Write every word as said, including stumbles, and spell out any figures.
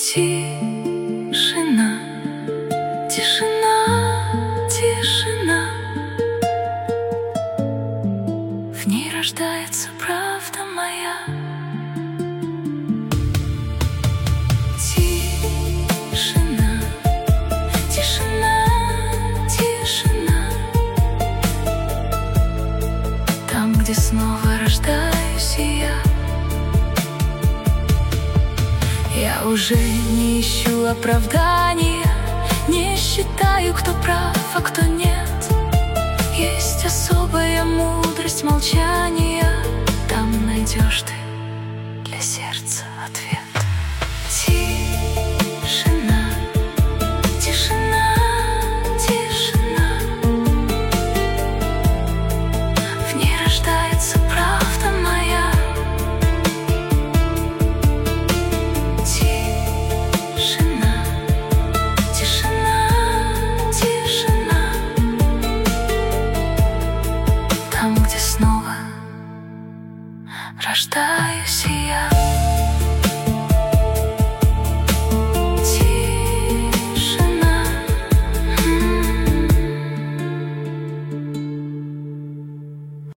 Тишина, тишина, тишина. В ней рождается правда моя. Тишина, тишина, тишина. Там, где снова рождаюсь и я. Я уже не ищу оправдания, не считаю, кто прав, а кто нет. Есть особая мудрость молчания. Там найдешь ты для сердца ответ. Тишина, тишина, тишина. В ней рождается правда моя. Тишина, тишина, тишина. Там, где снова рождаюсь и я.